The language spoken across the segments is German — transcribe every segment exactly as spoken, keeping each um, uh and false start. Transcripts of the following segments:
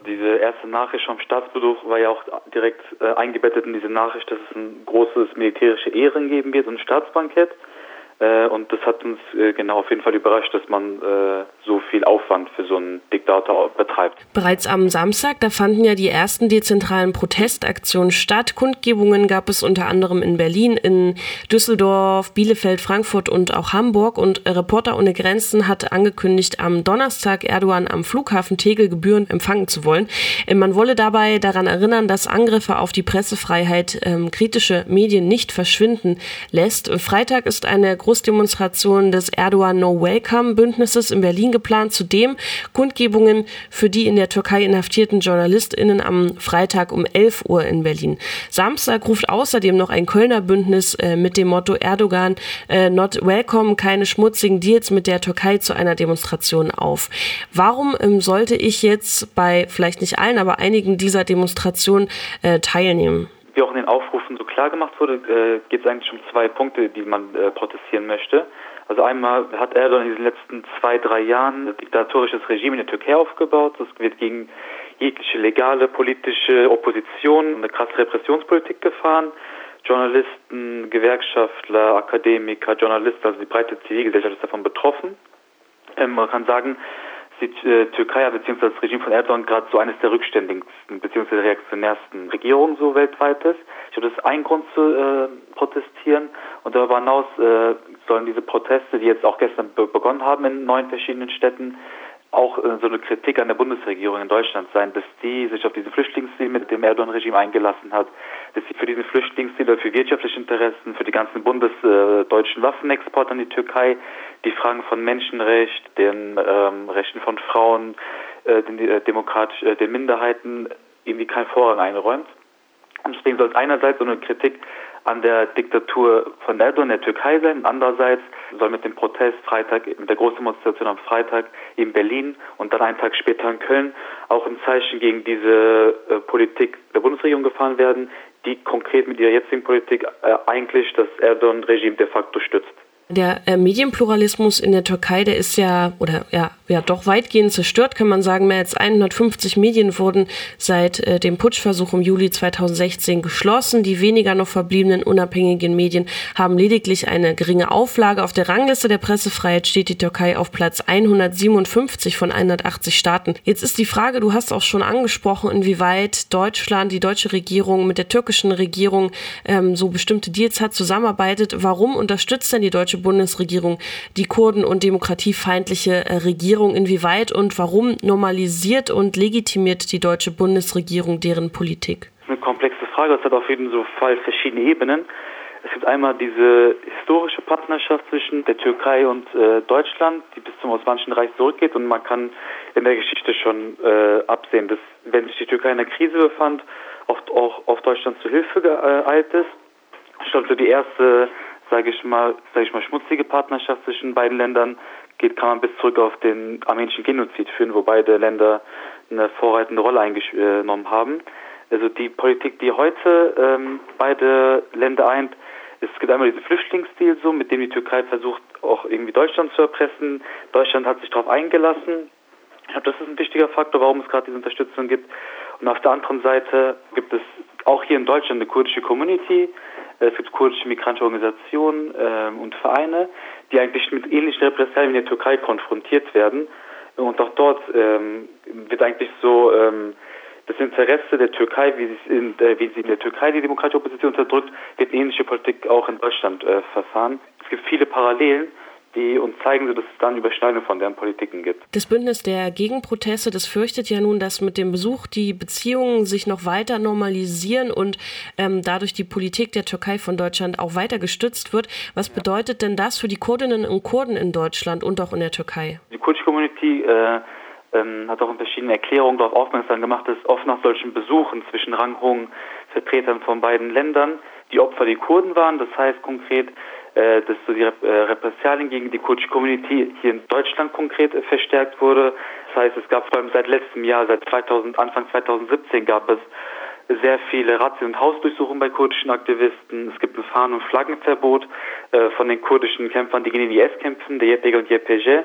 Diese erste Nachricht vom Staatsbesuch war ja auch direkt äh, eingebettet in diese Nachricht, dass es ein großes militärische Ehren geben wird, so ein Staatsbankett. Äh, und das hat uns äh, genau auf jeden Fall überrascht, dass man äh, so viel Aufwand für so einen Diktator betreibt. Bereits am Samstag, da fanden ja die ersten dezentralen Protestaktionen statt. Kundgebungen gab es unter anderem in Berlin, in Düsseldorf, Bielefeld, Frankfurt und auch Hamburg. Und Reporter ohne Grenzen hat angekündigt, am Donnerstag Erdogan am Flughafen Tegel gebührend empfangen zu wollen. Man wolle dabei daran erinnern, dass Angriffe auf die Pressefreiheit ähm, kritische Medien nicht verschwinden lässt. Freitag ist eine Großdemonstration des Erdogan No Welcome Bündnisses in Berlin geplant. Zudem Kundgebungen für die in der Türkei inhaftierten JournalistInnen am Freitag um elf Uhr in Berlin. Samstag ruft außerdem noch ein Kölner Bündnis äh, mit dem Motto Erdogan äh, Not Welcome, keine schmutzigen Deals mit der Türkei zu einer Demonstration auf. Warum ähm, sollte ich jetzt bei vielleicht nicht allen, aber einigen dieser Demonstrationen äh, teilnehmen? Wie auch in den Aufrufen so klar gemacht wurde, äh, geht es eigentlich um zwei Punkte, die man äh, protestieren möchte. Also einmal hat Erdogan in diesen letzten zwei, drei Jahren ein diktatorisches Regime in der Türkei aufgebaut. Das wird gegen jegliche legale politische Opposition eine krasse Repressionspolitik gefahren. Journalisten, Gewerkschaftler, Akademiker, Journalisten, also die breite Zivilgesellschaft ist davon betroffen. Ähm, man kann sagen, die äh, Türkei bzw. das Regime von Erdogan gerade so eines der rückständigsten bzw. reaktionärsten Regierungen so weltweit ist. Ich glaube, das ist ein Grund zu äh, protestieren. Und darüber hinaus äh, sollen diese Proteste, die jetzt auch gestern be- begonnen haben in neun verschiedenen Städten, auch äh, so eine Kritik an der Bundesregierung in Deutschland sein, dass die sich auf diesen Flüchtlingsdeal mit dem Erdogan-Regime eingelassen hat, dass sie für diesen Flüchtlingsdeal, für wirtschaftliche Interessen, für die ganzen bundesdeutschen äh, Waffenexporte an die Türkei, die Fragen von Menschenrecht, den ähm, Rechten von Frauen, äh, den, äh, demokratisch, äh, den Minderheiten irgendwie keinen Vorrang einräumt. Und deswegen soll es einerseits so eine Kritik an der Diktatur von Erdogan in der Türkei sein, und andererseits soll mit dem Protest Freitag, mit der Großdemonstration am Freitag in Berlin und dann einen Tag später in Köln auch ein Zeichen gegen diese äh, Politik der Bundesregierung gefahren werden, die konkret mit ihrer jetzigen Politik äh, eigentlich das Erdogan-Regime de facto stützt. Der äh, Medienpluralismus in der Türkei, der ist ja, oder ja, ja doch weitgehend zerstört, kann man sagen. Mehr als hundertfünfzig Medien wurden seit äh, dem Putschversuch im Juli zweitausendsechzehn geschlossen. Die weniger noch verbliebenen unabhängigen Medien haben lediglich eine geringe Auflage. Auf der Rangliste der Pressefreiheit steht die Türkei auf Platz hundertsiebenundfünfzig von hundertachtzig Staaten. Jetzt ist die Frage, du hast auch schon angesprochen, inwieweit Deutschland, die deutsche Regierung mit der türkischen Regierung ähm, so bestimmte Deals hat, zusammenarbeitet. Warum unterstützt denn die deutsche Bundesregierung die Kurden- und demokratiefeindliche Regierung, inwieweit und warum normalisiert und legitimiert die deutsche Bundesregierung deren Politik? Das ist eine komplexe Frage, das hat auf jeden Fall verschiedene Ebenen. Es gibt einmal diese historische Partnerschaft zwischen der Türkei und äh, Deutschland, die bis zum Osmanischen Reich zurückgeht, und man kann in der Geschichte schon äh, absehen, dass, wenn sich die Türkei in einer Krise befand, oft auch auf Deutschland zu Hilfe geeilt ist. Ich glaube, so die erste sage ich mal, sage ich mal, schmutzige Partnerschaft zwischen beiden Ländern geht, kann man bis zurück auf den armenischen Genozid führen, wo beide Länder eine vorreitende Rolle eingenommen haben. Also die Politik, die heute ähm, beide Länder eint, es gibt einmal diesen Flüchtlingsdeal, so, mit dem die Türkei versucht, auch irgendwie Deutschland zu erpressen. Deutschland hat sich darauf eingelassen. Ich glaube, das ist ein wichtiger Faktor, warum es gerade diese Unterstützung gibt. Und auf der anderen Seite gibt es auch hier in Deutschland eine kurdische Community. Es gibt kurdische migrantische Organisationen ähm, und Vereine, die eigentlich mit ähnlichen Repressalien in der Türkei konfrontiert werden. Und auch dort ähm, wird eigentlich so ähm, das Interesse der Türkei, wie sie, in, äh, wie sie in der Türkei die demokratische Opposition unterdrückt, wird ähnliche Politik auch in Deutschland äh, verfahren. Es gibt viele Parallelen, die uns zeigen, dass es dann Überschneidungen von deren Politiken gibt. Das Bündnis der Gegenproteste, das fürchtet ja nun, dass mit dem Besuch die Beziehungen sich noch weiter normalisieren und ähm, dadurch die Politik der Türkei von Deutschland auch weiter gestützt wird. Was ja. bedeutet denn das für die Kurdinnen und Kurden in Deutschland und auch in der Türkei? Die kurdische Community äh, ähm, hat auch in verschiedenen Erklärungen darauf aufmerksam gemacht, dass oft nach solchen Besuchen zwischen ranghohen Vertretern von beiden Ländern die Opfer die Kurden waren. Das heißt konkret, dass so die Repressalien gegen die kurdische Community hier in Deutschland konkret verstärkt wurde. Das heißt, es gab vor allem seit letztem Jahr, seit zweitausend, Anfang zweitausendsiebzehn gab es sehr viele Razzien und Hausdurchsuchungen bei kurdischen Aktivisten. Es gibt ein Fahnen- und Flaggenverbot äh, von den kurdischen Kämpfern, die gegen den I S kämpfen, der Y P G und Y P G.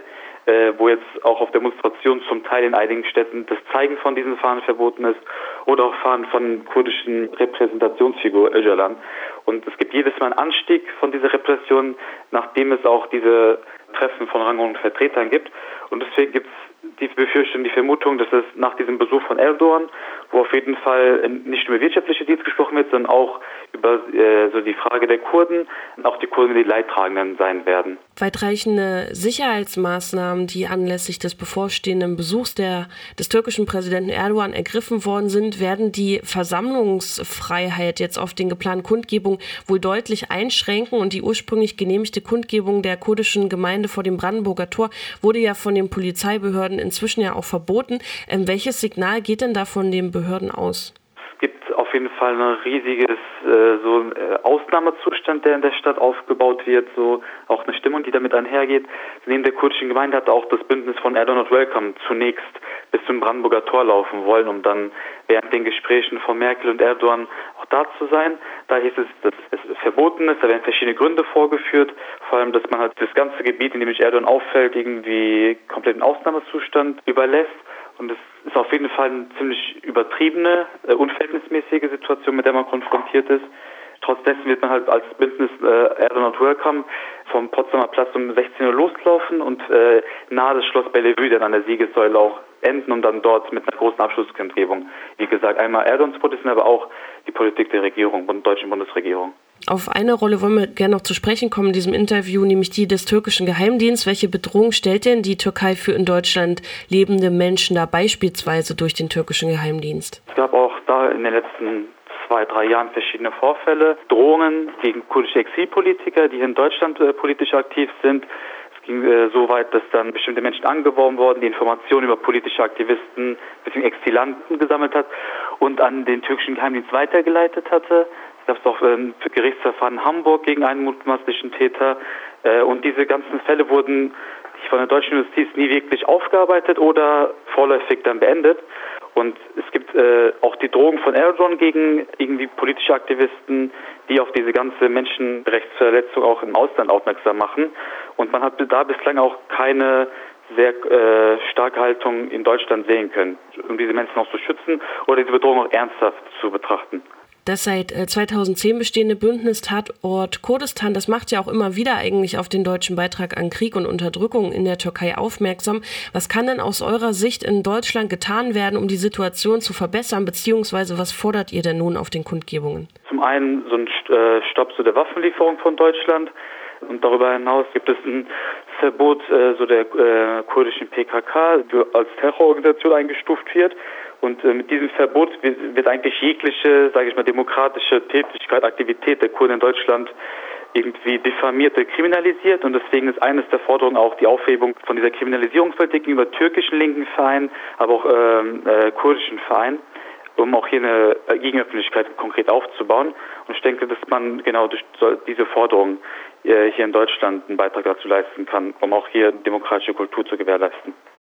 äh, wo jetzt auch auf Demonstrationen zum Teil in einigen Städten das Zeigen von diesen Fahnen verboten ist oder auch Fahnen von kurdischen Repräsentationsfigur Öcalan. Und es gibt jedes Mal einen Anstieg von dieser Repression, nachdem es auch diese Treffen von ranghohen Vertretern gibt. Und deswegen gibt es die Befürchtung, die Vermutung, dass es nach diesem Besuch von Erdogan, wo auf jeden Fall nicht nur über wirtschaftliche Deals gesprochen wird, sondern auch über äh, so die Frage der Kurden, auch die Kurden die Leidtragenden sein werden. Weitreichende Sicherheitsmaßnahmen, die anlässlich des bevorstehenden Besuchs der, des türkischen Präsidenten Erdogan ergriffen worden sind, werden die Versammlungsfreiheit jetzt auf den geplanten Kundgebungen wohl deutlich einschränken. Und die ursprünglich genehmigte Kundgebung der kurdischen Gemeinde vor dem Brandenburger Tor wurde ja von den Polizeibehörden inzwischen ja auch verboten. Ähm, welches Signal geht denn da von den Behörden aus? Es gibt auf jeden Fall ein riesiges äh, so ein äh, Ausnahmezustand, der in der Stadt aufgebaut wird, so auch eine Stimmung, die damit einhergeht. Neben der kurdischen Gemeinde hat auch das Bündnis von Erdogan Not Welcome zunächst bis zum Brandenburger Tor laufen wollen, um dann während den Gesprächen von Merkel und Erdogan auch da zu sein. Da hieß es, dass es verboten ist, da werden verschiedene Gründe vorgeführt, vor allem, dass man halt das ganze Gebiet, in dem sich Erdogan auffällt, irgendwie kompletten Ausnahmezustand überlässt. Und es ist auf jeden Fall eine ziemlich übertriebene, äh, unverhältnismäßige Situation, mit der man konfrontiert ist. Trotz dessen wird man halt als Bündnis äh, Erdogan Not Welcome vom Potsdamer Platz um sechzehn Uhr loslaufen und äh, nahe des Schloss Bellevue dann an der Siegessäule auch enden, um dann dort mit einer großen Abschlusskundgebung, wie gesagt, einmal Erdogan zu protestieren, aber auch die Politik der Regierung, der deutschen Bundesregierung. Auf eine Rolle wollen wir gerne noch zu sprechen kommen in diesem Interview, nämlich die des türkischen Geheimdienstes. Welche Bedrohung stellt denn die Türkei für in Deutschland lebende Menschen da beispielsweise durch den türkischen Geheimdienst? Es gab auch da in den letzten zwei, drei Jahren verschiedene Vorfälle, Drohungen gegen kurdische Exilpolitiker, die hier in Deutschland äh, politisch aktiv sind. Es ging äh, so weit, dass dann bestimmte Menschen angeworben wurden, die Informationen über politische Aktivisten bzw. Exilanten gesammelt hat und an den türkischen Geheimdienst weitergeleitet hatte. Es gab auch ein Gerichtsverfahren in Hamburg gegen einen mutmaßlichen Täter. Äh, und diese ganzen Fälle wurden von der deutschen Justiz nie wirklich aufgearbeitet oder vorläufig dann beendet. Und es gibt äh, auch die Drohung von Erdogan gegen irgendwie politische Aktivisten, die auf diese ganze Menschenrechtsverletzung auch im Ausland aufmerksam machen. Und man hat da bislang auch keine sehr äh, starke Haltung in Deutschland sehen können, um diese Menschen auch zu schützen oder diese Bedrohung auch ernsthaft zu betrachten. Das seit zweitausendzehn bestehende Bündnis Tatort Kurdistan, das macht ja auch immer wieder eigentlich auf den deutschen Beitrag an Krieg und Unterdrückung in der Türkei aufmerksam. Was kann denn aus eurer Sicht in Deutschland getan werden, um die Situation zu verbessern, beziehungsweise was fordert ihr denn nun auf den Kundgebungen? Zum einen so ein Stopp zu der Waffenlieferung von Deutschland und darüber hinaus gibt es ein Verbot äh, so der äh, kurdischen P K K, die als Terrororganisation eingestuft wird. Und äh, mit diesem Verbot wird, wird eigentlich jegliche, sage ich mal, demokratische Tätigkeit, Aktivität der Kurden in Deutschland irgendwie diffamiert, kriminalisiert. Und deswegen ist eines der Forderungen auch die Aufhebung von dieser Kriminalisierungspolitik gegenüber türkischen linken Vereinen, aber auch ähm, äh, kurdischen Vereinen, um auch hier eine Gegenöffentlichkeit konkret aufzubauen. Und ich denke, dass man genau durch diese Forderung äh, hier in Deutschland einen Beitrag dazu leisten kann, um auch hier demokratische Kultur zu gewährleisten.